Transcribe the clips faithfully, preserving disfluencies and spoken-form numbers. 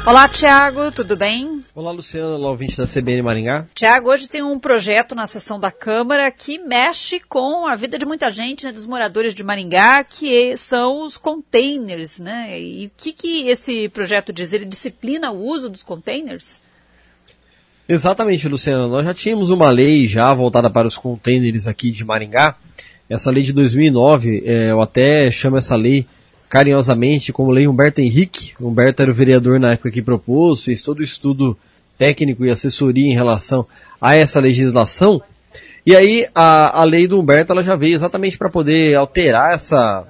Olá, Tiago, tudo bem? Olá, Luciana, olá, ouvinte da C B N Maringá. Tiago, hoje tem um projeto na sessão da Câmara que mexe com a vida de muita gente, né, dos moradores de Maringá, que são os containers, né? E o que, que esse projeto diz? Ele disciplina o uso dos containers? Exatamente, Luciana. Nós já tínhamos uma lei já voltada para os containers aqui de Maringá. Essa lei de dois mil e nove, é, eu até chamo essa lei carinhosamente como Lei Humberto Henrique. Humberto era o vereador na época que propôs, fez todo o estudo técnico e assessoria em relação a essa legislação. E aí a, a lei do Humberto ela já veio exatamente para poder alterar essa,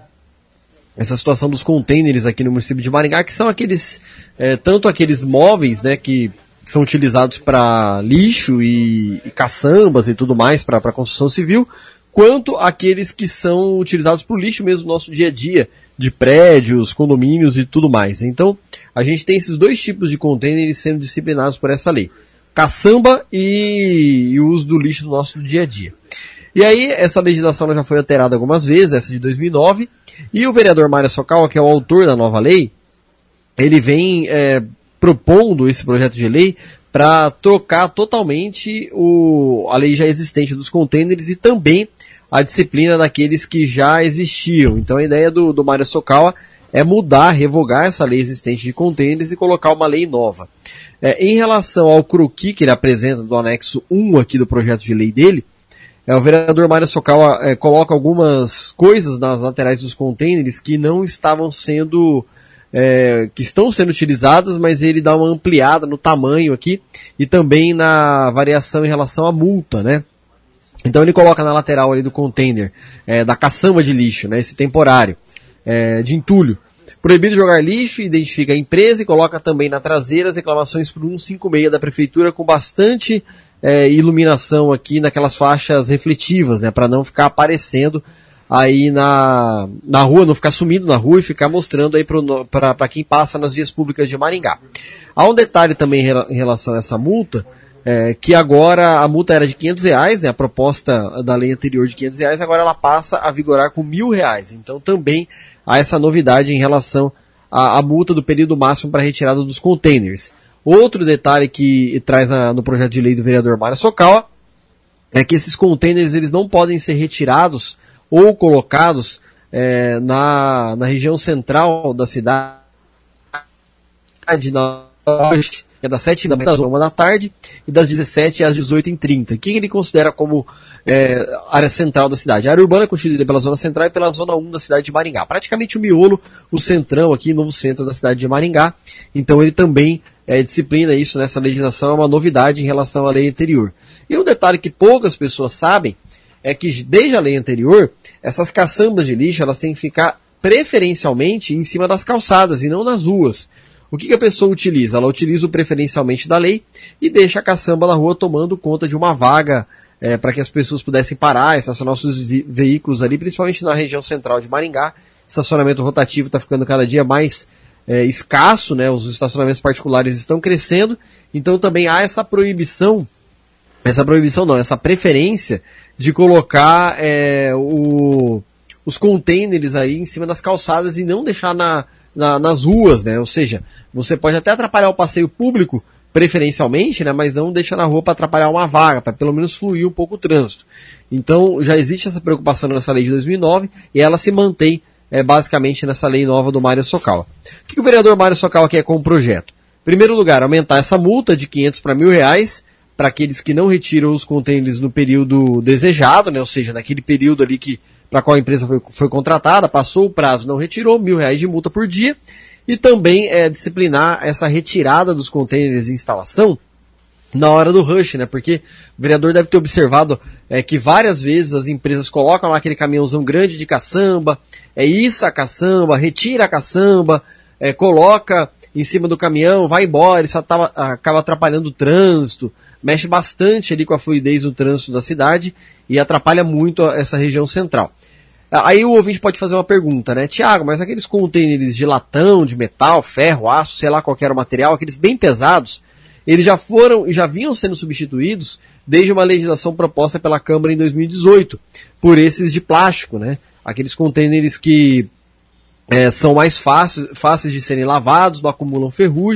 essa situação dos containers aqui no município de Maringá, que são aqueles, é, tanto aqueles móveis, né, que são utilizados para lixo e, e caçambas e tudo mais para a construção civil, quanto aqueles que são utilizados para o lixo mesmo no nosso dia a dia, de prédios, condomínios e tudo mais. Então, a gente tem esses dois tipos de containers sendo disciplinados por essa lei. Caçamba e, e o uso do lixo no nosso dia a dia. E aí, essa legislação já foi alterada algumas vezes, essa de dois mil e nove, e o vereador Mário Socal, que é o autor da nova lei, ele vem é, propondo esse projeto de lei para trocar totalmente o, a lei já existente dos containers e também a disciplina daqueles que já existiam. Então a ideia do, do Mário Socal é mudar, revogar essa lei existente de containers e colocar uma lei nova. É, em relação ao croquis que ele apresenta do anexo um aqui do projeto de lei dele, é, o vereador Mário Socal é, coloca algumas coisas nas laterais dos containers que não estavam sendo, é, que estão sendo utilizadas, mas ele dá uma ampliada no tamanho aqui e também na variação em relação à multa, né? Então ele coloca na lateral ali do container, é, da caçamba de lixo, né, esse temporário, é, de entulho. Proibido jogar lixo, identifica a empresa e coloca também na traseira as reclamações por cento e cinquenta e seis da prefeitura com bastante é, iluminação aqui naquelas faixas refletivas, né, para não ficar aparecendo aí na, na rua, não ficar sumindo na rua e ficar mostrando aí para quem passa nas vias públicas de Maringá. Há um detalhe também em relação a essa multa, É, que agora a multa era de quinhentos reais, né, a proposta da lei anterior de quinhentos reais, agora ela passa a vigorar com mil reais. Então também há essa novidade em relação à, à multa do período máximo para retirada dos containers. Outro detalhe que traz na, no projeto de lei do vereador Mário Socal é que esses containers eles não podem ser retirados ou colocados é, na, na região central da cidade, na oeste, é das sete da manhã às uma da tarde e das dezessete às dezoito e trinta. O que ele considera como é, área central da cidade? A área urbana é constituída pela zona central e pela zona um da cidade de Maringá. Praticamente o miolo, o centrão aqui, novo centro da cidade de Maringá. Então ele também é, disciplina isso nessa legislação, é uma novidade em relação à lei anterior. E um detalhe que poucas pessoas sabem é que desde a lei anterior, essas caçambas de lixo elas têm que ficar preferencialmente em cima das calçadas e não nas ruas. O que, que a pessoa utiliza? Ela utiliza o preferencialmente da lei e deixa a caçamba na rua tomando conta de uma vaga é, para que as pessoas pudessem parar, estacionar seus veículos ali, principalmente na região central de Maringá. O estacionamento rotativo está ficando cada dia mais é, escasso, né? Os estacionamentos particulares estão crescendo, então também há essa proibição, essa proibição não, essa preferência de colocar é, o, os containers aí em cima das calçadas e não deixar na Na, nas ruas, né? Ou seja, você pode até atrapalhar o passeio público, preferencialmente, né? Mas não deixa na rua para atrapalhar uma vaga, para pelo menos fluir um pouco o trânsito. Então, já existe essa preocupação nessa lei de dois mil e nove e ela se mantém é, basicamente nessa lei nova do Mário Socal. O que, que o vereador Mário Socal quer com o projeto? Em primeiro lugar, aumentar essa multa de quinhentos para mil reais para aqueles que não retiram os containers no período desejado, né? Ou seja, naquele período ali que para qual a empresa foi, foi contratada, passou o prazo, não retirou, mil reais de multa por dia, e também é, disciplinar essa retirada dos containers de instalação na hora do rush, né? Porque o vereador deve ter observado é, que várias vezes as empresas colocam lá aquele caminhãozão grande de caçamba, é isso a caçamba, retira a caçamba, é, coloca em cima do caminhão, vai embora, isso acaba, acaba atrapalhando o trânsito, mexe bastante ali com a fluidez do trânsito da cidade e atrapalha muito essa região central. Aí o ouvinte pode fazer uma pergunta, né? Tiago, mas aqueles containers de latão, de metal, ferro, aço, sei lá qual era o material, aqueles bem pesados, eles já foram e já vinham sendo substituídos desde uma legislação proposta pela Câmara em dois mil e dezoito, por esses de plástico, né? Aqueles containers que é, são mais fáceis, fáceis de serem lavados, não acumulam ferrugem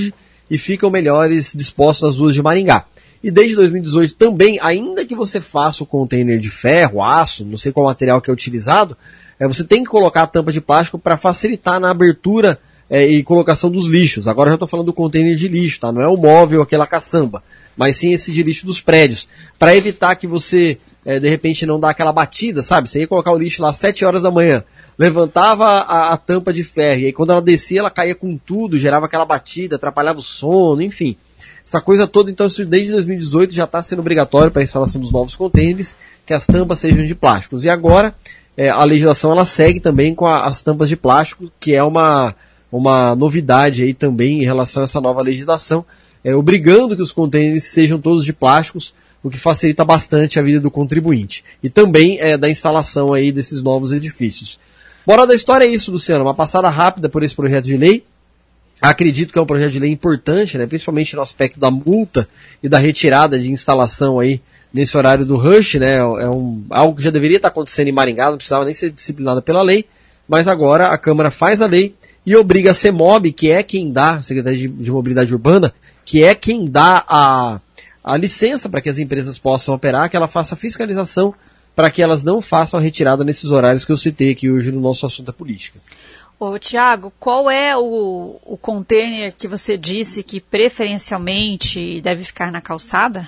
e ficam melhores dispostos nas ruas de Maringá. E desde dois mil e dezoito também, ainda que você faça o container de ferro, aço, não sei qual material que é utilizado, é, você tem que colocar a tampa de plástico para facilitar na abertura é, e colocação dos lixos. Agora eu já estou falando do container de lixo, tá? Não é o móvel, aquela caçamba, mas sim esse de lixo dos prédios, para evitar que você, é, de repente, não dá aquela batida, sabe? Você ia colocar o lixo lá às sete horas da manhã, levantava a, a tampa de ferro, e aí quando ela descia, ela caía com tudo, gerava aquela batida, atrapalhava o sono, enfim. Essa coisa toda, então, isso desde dois mil e dezoito já está sendo obrigatório para a instalação dos novos contêineres, que as tampas sejam de plásticos. E agora, é, a legislação ela segue também com a, as tampas de plástico, que é uma, uma novidade aí também em relação a essa nova legislação, é, obrigando que os contêineres sejam todos de plásticos, o que facilita bastante a vida do contribuinte. E também é, da instalação aí desses novos edifícios. Bora da história é isso, Luciano, uma passada rápida por esse projeto de lei. Acredito que é um projeto de lei importante, né, principalmente no aspecto da multa e da retirada de instalação aí nesse horário do rush, né, é um, algo que já deveria estar acontecendo em Maringá, não precisava nem ser disciplinado pela lei, mas agora a Câmara faz a lei e obriga a CEMOB, que é quem dá, a Secretaria de, de Mobilidade Urbana, que é quem dá a, a licença para que as empresas possam operar, que ela faça a fiscalização para que elas não façam a retirada nesses horários que eu citei aqui hoje no nosso assunto da política. Ô, Tiago, qual é o, o container que você disse que preferencialmente deve ficar na calçada?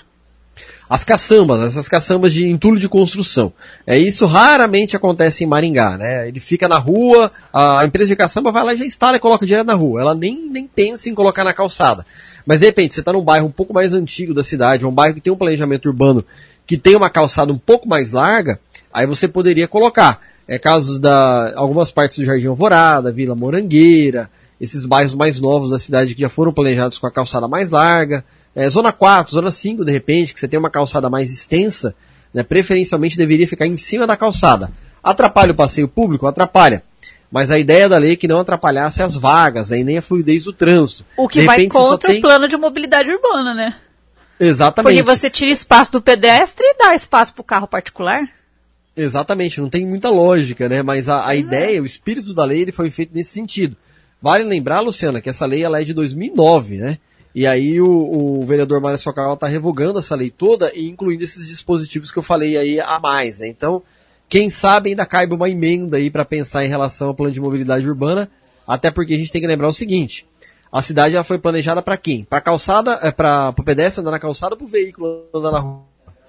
As caçambas, essas caçambas de entulho de construção. É, isso raramente acontece em Maringá, né? Ele fica na rua, a empresa de caçamba vai lá e já instala e coloca direto na rua. Ela nem, nem pensa em colocar na calçada. Mas de repente, você está num bairro um pouco mais antigo da cidade, um bairro que tem um planejamento urbano que tem uma calçada um pouco mais larga, aí você poderia colocar. É, casos da algumas partes do Jardim Alvorada, Vila Morangueira, esses bairros mais novos da cidade que já foram planejados com a calçada mais larga, é, Zona quatro, Zona cinco, de repente, que você tem uma calçada mais extensa, né, preferencialmente deveria ficar em cima da calçada. Atrapalha o passeio público? Atrapalha. Mas a ideia da lei é que não atrapalhasse as vagas, aí nem a fluidez do trânsito. O que de vai repente, contra tem... o plano de mobilidade urbana, né? Exatamente. Porque você tira espaço do pedestre e dá espaço para o carro particular. Exatamente, não tem muita lógica, né? Mas a, a ideia, o espírito da lei, ele foi feito nesse sentido. Vale lembrar, Luciana, que essa lei ela é de dois mil e nove, né? E aí o, o vereador Mário Socal está revogando essa lei toda e incluindo esses dispositivos que eu falei aí a mais, né? Então, quem sabe ainda caiba uma emenda aí para pensar em relação ao plano de mobilidade urbana, até porque a gente tem que lembrar o seguinte, a cidade já foi planejada para quem? Para calçada, é, para o pedestre andar na calçada ou para o veículo andar na rua?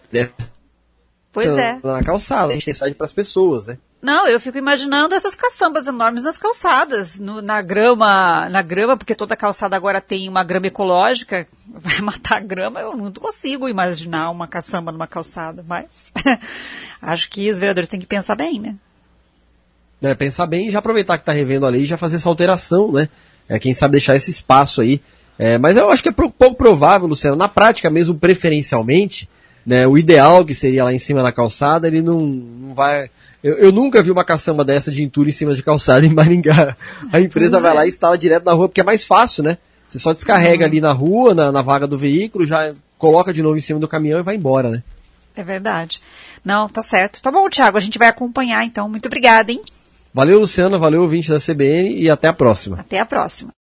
Pois é. Na calçada, a gente tem cidade para as pessoas, né? Não, eu fico imaginando essas caçambas enormes nas calçadas, no, na grama, na grama, porque toda calçada agora tem uma grama ecológica, vai matar a grama, eu não consigo imaginar uma caçamba numa calçada, mas acho que os vereadores têm que pensar bem, né? É, pensar bem e já aproveitar que está revendo a lei e já fazer essa alteração, né? É, quem sabe deixar esse espaço aí. É, mas eu acho que é pouco provável, Luciano, na prática mesmo, preferencialmente, né, o ideal que seria lá em cima da calçada, ele não, não vai... Eu, eu nunca vi uma caçamba dessa de entulho em cima de calçada em Maringá. A empresa pois vai é. lá e instala direto na rua, porque é mais fácil, né? Você só descarrega uhum. ali na rua, na, na vaga do veículo, já coloca de novo em cima do caminhão e vai embora, né? É verdade. Não, tá certo. Tá bom, Thiago, a gente vai acompanhar então. Muito obrigada, hein? Valeu, Luciana, valeu, ouvinte da C B N, e até a próxima. Até a próxima.